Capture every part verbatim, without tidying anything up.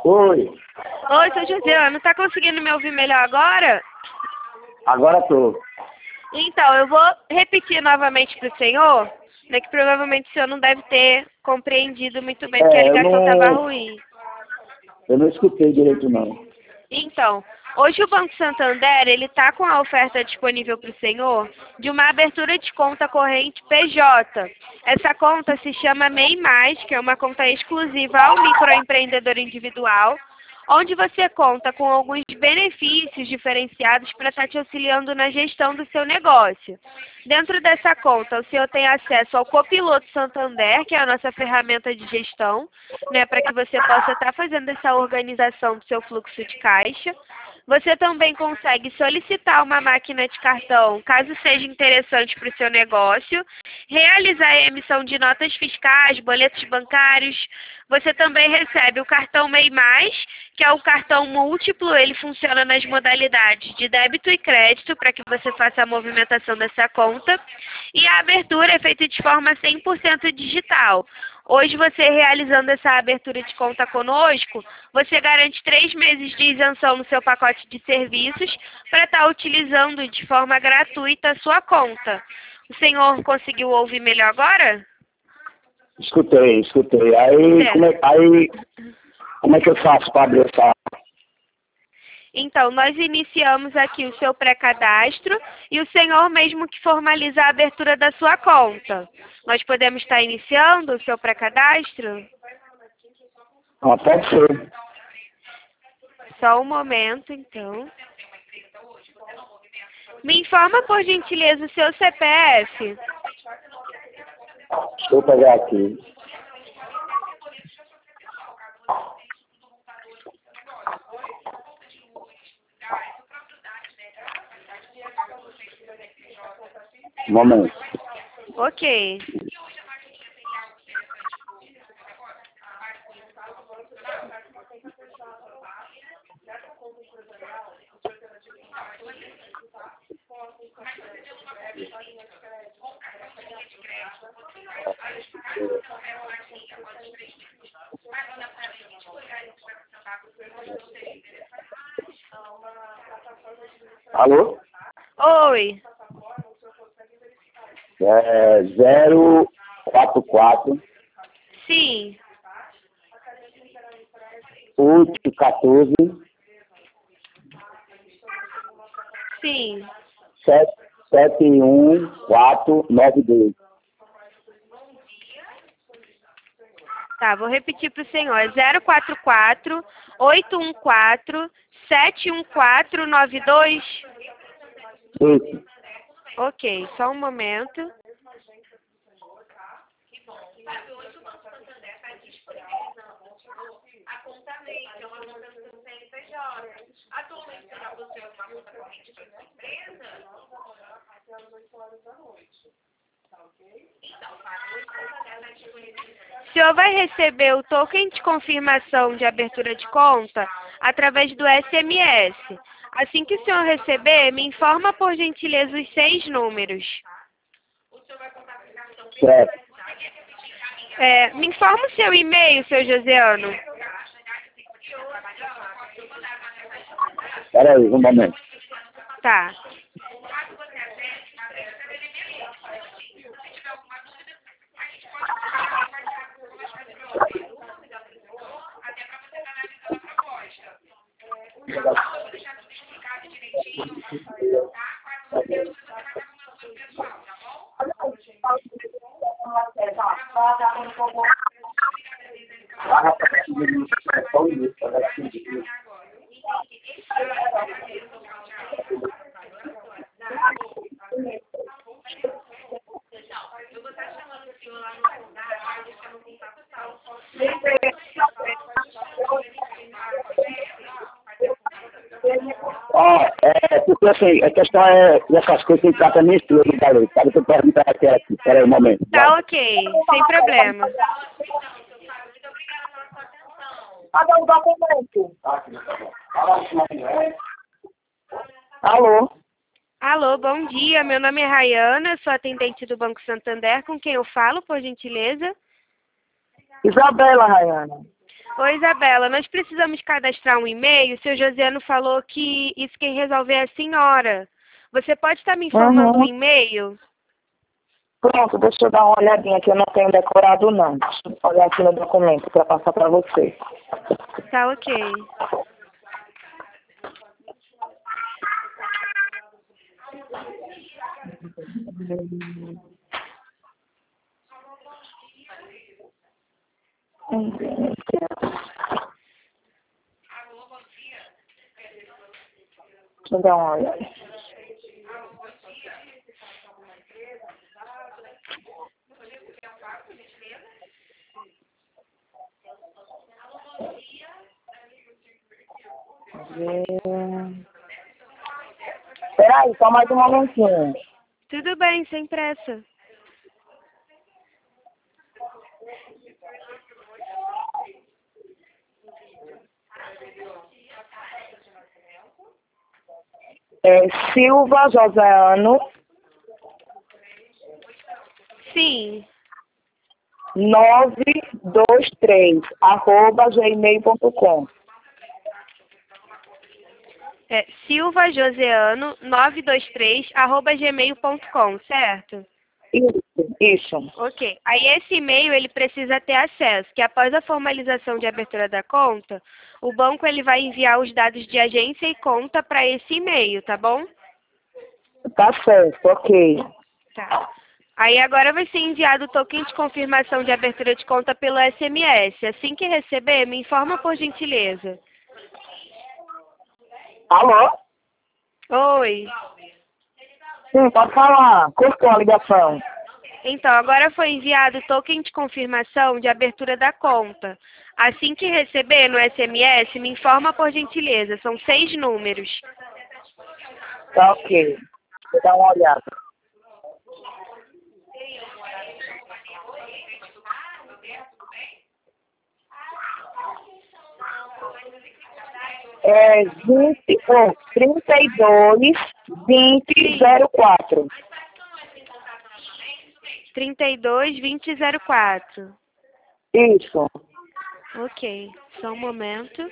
Oi, Oi, sou Josiana. Tá conseguindo me ouvir melhor agora? agora tô. Então, eu vou repetir novamente para o senhor, né, que provavelmente o senhor não deve ter compreendido muito bem, porque a É, eu ligação estava não, ruim. eu não escutei direito não. Então, hoje o Banco Santander, ele está com a oferta disponível para o senhor de uma abertura de conta corrente P J. Essa conta se chama MEI Mais, que é uma conta exclusiva ao microempreendedor individual, onde você conta com alguns benefícios diferenciados para estar te auxiliando na gestão do seu negócio. Dentro dessa conta, o senhor tem acesso ao Copiloto Santander, que é a nossa ferramenta de gestão, né, para que você possa estar fazendo essa organização do seu fluxo de caixa. Você também consegue solicitar uma máquina de cartão, caso seja interessante para o seu negócio, realizar a emissão de notas fiscais, boletos bancários. Você também recebe o cartão MEI Mais, que é o cartão múltiplo, ele funciona nas modalidades de débito e crédito, para que você faça a movimentação dessa conta. E a abertura é feita de forma cem por cento digital. Hoje, você realizando essa abertura de conta conosco, você garante três meses de isenção no seu pacote de serviços para estar utilizando de forma gratuita a sua conta. O senhor conseguiu ouvir melhor agora? Escutei, escutei. Aí Certo. como é, aí, como é que eu faço para abrir essa... Então, nós iniciamos aqui o seu pré-cadastro e o senhor mesmo que formaliza a abertura da sua conta. Nós podemos estar iniciando o seu pré-cadastro? Ah, pode ser. Só um momento, então. Me informa, por gentileza, o seu C P F. Deixa eu pegar aqui. Um momento. Ok. Alô? Oi. É zero quatro quatro Sim. oito quatorze Sim. sete sete um quatro nove dois. Tá, vou repetir para o senhor. É zero quatro quatro, oito um quatro, sete um quatro nove dois? Isso. Ok, só um momento. O senhor vai receber o token de confirmação de abertura de conta através do S M S. Assim que o senhor receber, me informa por gentileza os seis números. Certo. É, me informa o seu e-mail, seu Josiano. Espera aí, um momento. Tá. Ó, é, porque assim, a questão é, dessas coisas tem que estar pra minha esposa, garoto. Sabe que eu perguntar aqui, aqui. Espera aí um momento. Tá Vai. ok, sem problema. Cadê o documento? Alô? Alô, bom dia. Meu nome é Rayana, sou atendente do Banco Santander. Com quem eu falo, por gentileza? Isabela, Rayana. Oi, Isabela, nós precisamos cadastrar um e-mail. O seu Josiano falou que isso quem resolver é a senhora. Você pode estar me informando um Uhum. e-mail? Pronto, deixa eu dar uma olhadinha que eu não tenho decorado não. Deixa eu olhar aqui no documento para passar para você. Tá ok. Deixa eu dar uma olhada. Peraí, só mais um momentinho. Tudo bem, sem pressa. É Silva Joséano Sim. nove dois três arroba gmail ponto com. É silva joseano nove dois três arroba gmail ponto com, certo? Isso, isso. Ok. Aí esse e-mail ele precisa ter acesso, que após a formalização de abertura da conta, o banco ele vai enviar os dados de agência e conta para esse e-mail, tá bom? Tá certo, ok. Tá. Aí agora vai ser enviado o token de confirmação de abertura de conta pelo S M S. Assim que receber, me informa por gentileza. Alô? Oi. Sim, pode falar. Cortou a ligação. Então, agora foi enviado o token de confirmação de abertura da conta. Assim que receber no S M S, me informa por gentileza. São seis números. Tá ok. Vou dar uma olhada. É vinte, oh, trinta e dois, vinte, zero quatro. trinta e dois, vinte, zero quatro. Isso. Ok. Só um momento.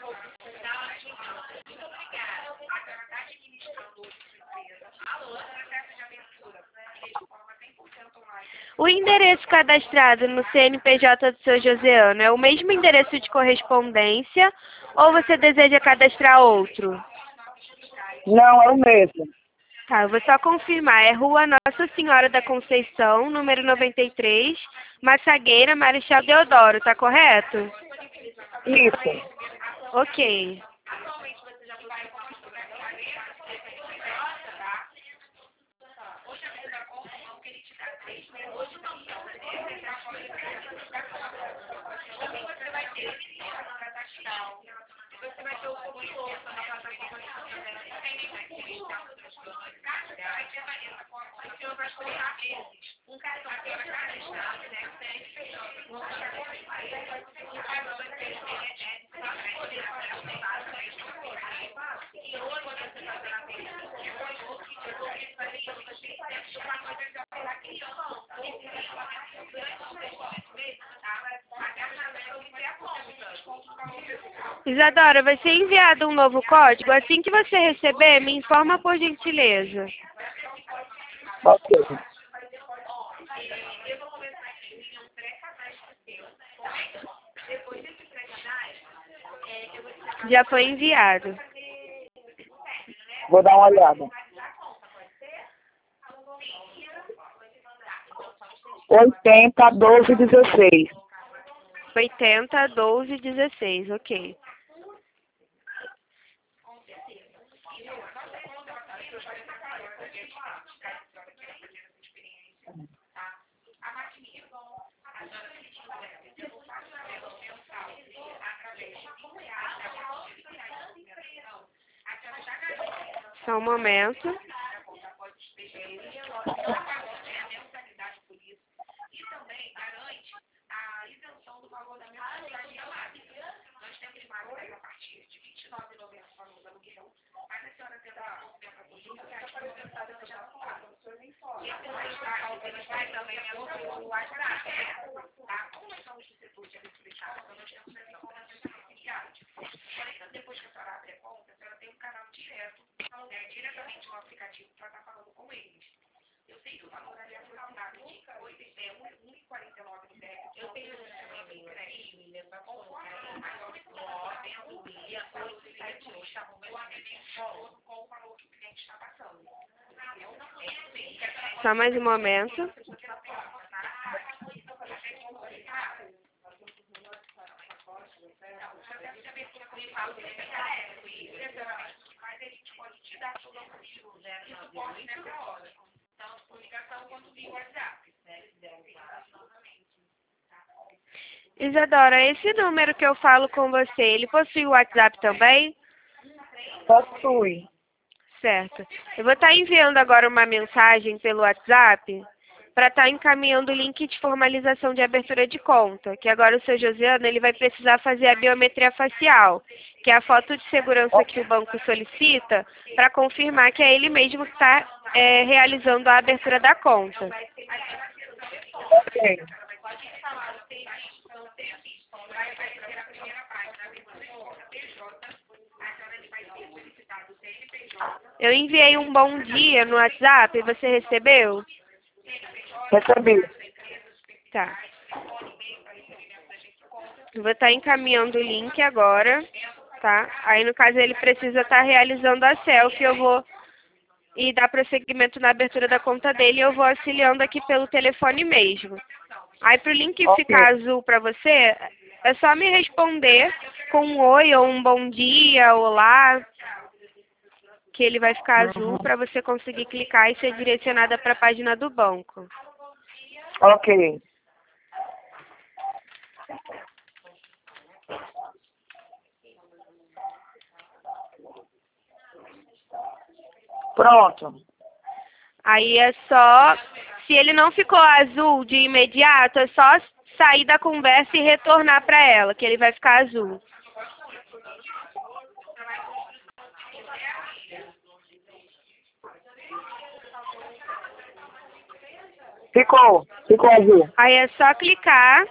O endereço cadastrado no C N P J do seu Joseano é o mesmo endereço de correspondência ou você deseja cadastrar outro? Não, é o mesmo. Tá, eu vou só confirmar. É Rua Nossa Senhora da Conceição, número noventa e três, Massagueira, Marechal Deodoro, tá correto? Isso. Ok. Isadora, vai ser enviado um novo código. Assim que você receber, me informa por gentileza. Ok. Já foi enviado. Vou dar uma olhada. oitenta, doze, dezesseis. oitenta, doze, dezesseis, ok. Só um momento. Só mais um momento. Isadora, esse número que eu falo com você, ele possui o WhatsApp também? Possui. Certo. Eu vou estar enviando agora uma mensagem pelo WhatsApp para estar encaminhando o link de formalização de abertura de conta, que agora o seu Josiano ele vai precisar fazer a biometria facial, que é a foto de segurança que o banco solicita para confirmar que é ele mesmo que está é, realizando a abertura da conta. Ok. Eu enviei um bom dia no WhatsApp, você recebeu? Recebi. Tá. Eu vou estar encaminhando o link agora, tá? Aí, no caso, ele precisa estar realizando a selfie, eu vou e dar prosseguimento na abertura da conta dele e eu vou auxiliando aqui pelo telefone mesmo. Aí, para o link Ok. ficar azul para você, é só me responder com um oi ou um bom dia, olá, que ele vai ficar azul para você conseguir clicar e ser direcionada para a página do banco. Ok. Pronto. Aí é só, se ele não ficou azul de imediato, é só sair da conversa e retornar para ela, que ele vai ficar azul. Ficou. Ficou azul. Aí é só clicar,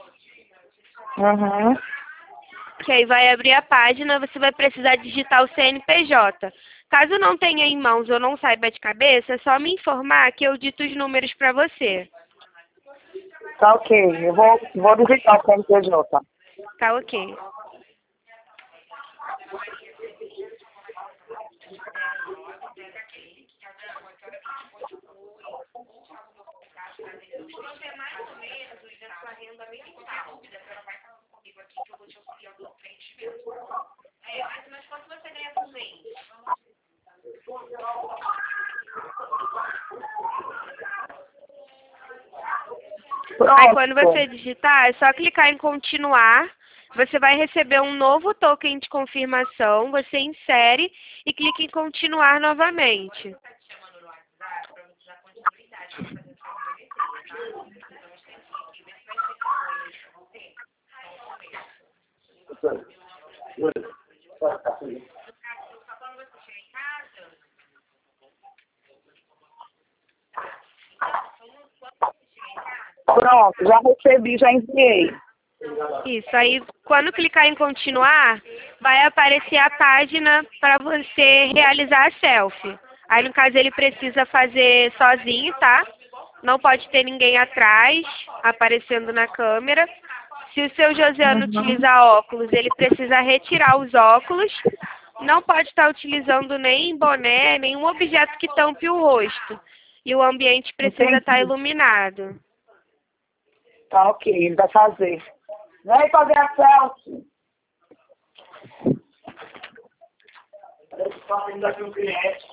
Uhum. que aí vai abrir a página, você vai precisar digitar o C N P J. Caso não tenha em mãos ou não saiba de cabeça, é só me informar que eu dito os números para você. Tá ok. Eu vou, vou digitar o C N P J. Tá ok. Pronto. Aí quando você digitar, é só clicar em continuar. Você vai receber um novo token de confirmação. Você insere e clica em continuar novamente. Pronto. Já recebi, já enviei. Isso, aí quando clicar em continuar, vai aparecer a página para você realizar a selfie. Aí no caso ele precisa fazer sozinho, tá? Não pode ter ninguém atrás, aparecendo na câmera. Se o seu Josiano utilizar óculos, ele precisa retirar os óculos. Não pode estar utilizando nem boné, nenhum objeto que tampe o rosto. E o ambiente precisa Entendi. estar iluminado. Tá ok. Ele vai fazer. Vem fazer a selfie. Estou saindo aqui um cliente.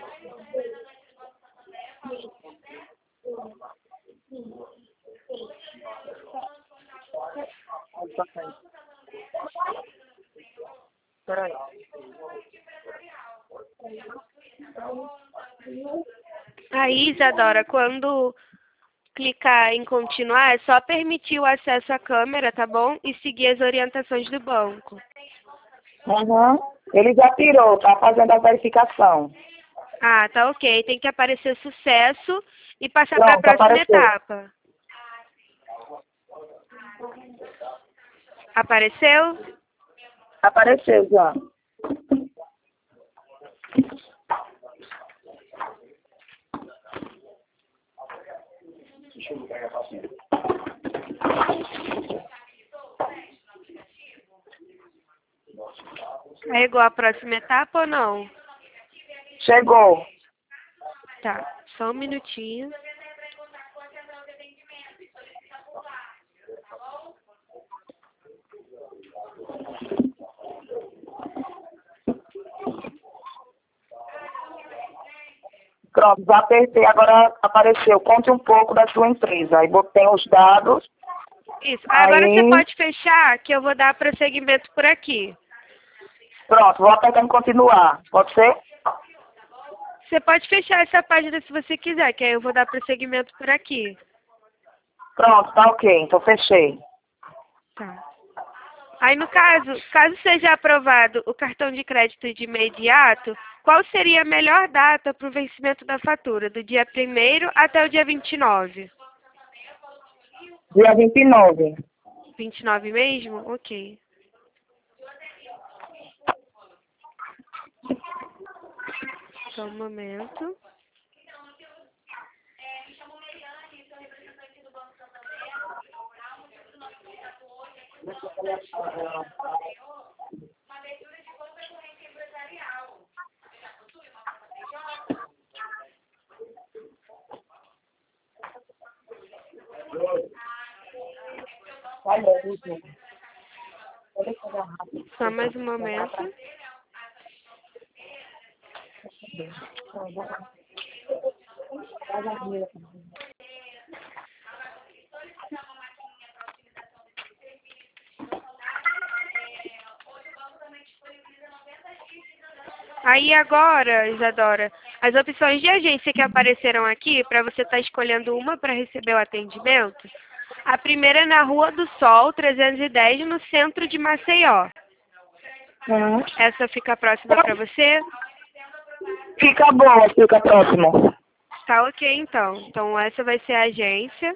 Peraí. Aí, Isadora, quando clicar em continuar, é só permitir o acesso à câmera, tá bom? E seguir as orientações do banco. Uhum. Ele já tirou, tá fazendo a verificação. Ah, tá ok. Tem que aparecer sucesso e passar para a Pronto, próxima apareceu. etapa. Apareceu? Apareceu já. Deixa eu pegar a passinha. Carregou a próxima etapa ou não? Chegou. Tá, só um minutinho. Pronto, já apertei, agora apareceu. Conte um pouco da sua empresa. Aí botei os dados. Isso. Agora Aí... você pode fechar, que eu vou dar prosseguimento por aqui. Pronto, vou apertar em continuar. Pode ser? Você pode fechar essa página se você quiser, que aí eu vou dar prosseguimento por aqui. Pronto, tá ok. Então fechei. Tá. Aí, no caso, caso seja aprovado o cartão de crédito de imediato, qual seria a melhor data para o vencimento da fatura? Do dia primeiro até o dia vinte e nove? Dia vinte e nove. vinte e nove mesmo? Ok. Só um momento. Só mais um momento. Aí agora, Isadora, as opções de agência que apareceram aqui, para você estar escolhendo uma para receber o atendimento, a primeira é na Rua do Sol, trezentos e dez, no centro de Maceió. Hum. Essa fica próxima para você? Fica bom, fica próximo. Tá ok, então. Então, essa vai ser a agência.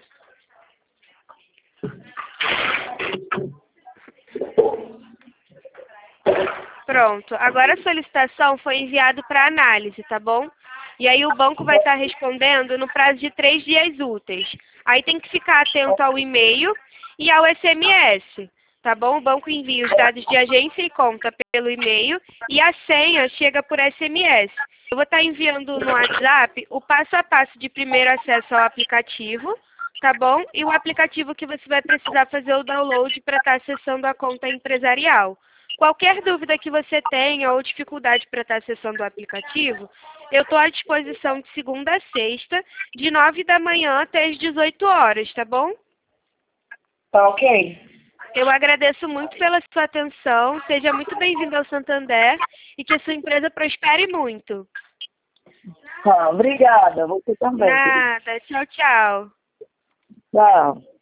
Pronto. Agora a solicitação foi enviada para análise, tá bom? E aí o banco vai estar respondendo no prazo de três dias úteis. Aí tem que ficar atento ao e-mail e ao S M S, tá bom? O banco envia os dados de agência e conta pelo e-mail e a senha chega por S M S. Eu vou estar enviando no WhatsApp o passo a passo de primeiro acesso ao aplicativo, tá bom? E o aplicativo que você vai precisar fazer o download para estar acessando a conta empresarial. Qualquer dúvida que você tenha ou dificuldade para estar acessando o aplicativo, eu estou à disposição de segunda a sexta, de nove da manhã até as dezoito horas, tá bom? Tá ok. Eu agradeço muito pela sua atenção, seja muito bem-vindo ao Santander e que a sua empresa prospere muito. Tá, obrigada. Você também. Nada, tchau, tchau. Tchau.